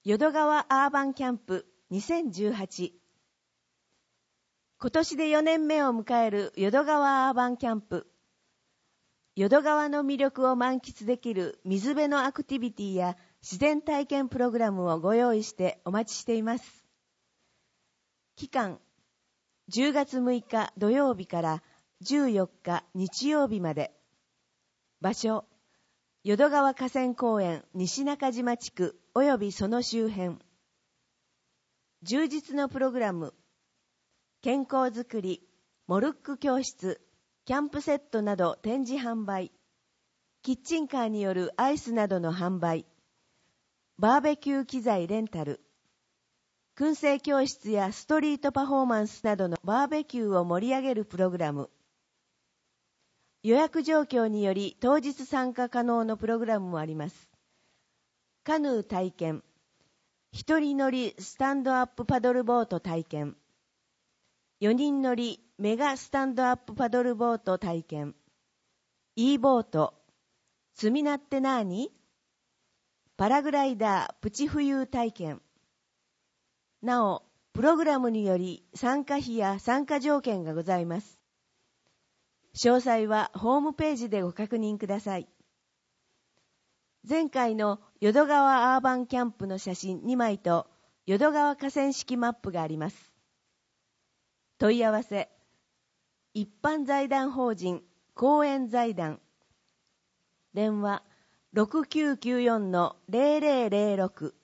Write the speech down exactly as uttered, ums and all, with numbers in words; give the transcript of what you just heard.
淀川アーバンキャンプにせんじゅうはち。今年でよねんめを迎える淀川アーバンキャンプ。淀川の魅力を満喫できる水辺のアクティビティや自然体験プログラムをご用意してお待ちしています。期間、じゅうがつむいか土曜日からじゅうよっか日曜日まで。場所、淀川河川公園西中島地区及びその周辺。充実のプログラム、健康づくり、モルック教室、キャンプセットなど展示販売、キッチンカーによるアイスなどの販売、バーベキュー機材レンタル、燻製教室やストリートパフォーマンスなどのバーベキューを盛り上げるプログラム、予約状況により当日参加可能のプログラムもあります。カヌー体験、一人乗りスタンドアップパドルボート体験、よにん乗りメガスタンドアップパドルボート体験、E ボート、積みなってなーに？パラグライダープチ浮遊体験。なお、プログラムにより参加費や参加条件がございます。詳細はホームページでご確認ください。前回の淀川アーバンキャンプの写真にまいと淀川河川敷マップがあります。問い合わせ、一般財団法人公園財団。電話 ろくきゅうきゅうよんのゼロゼロゼロろく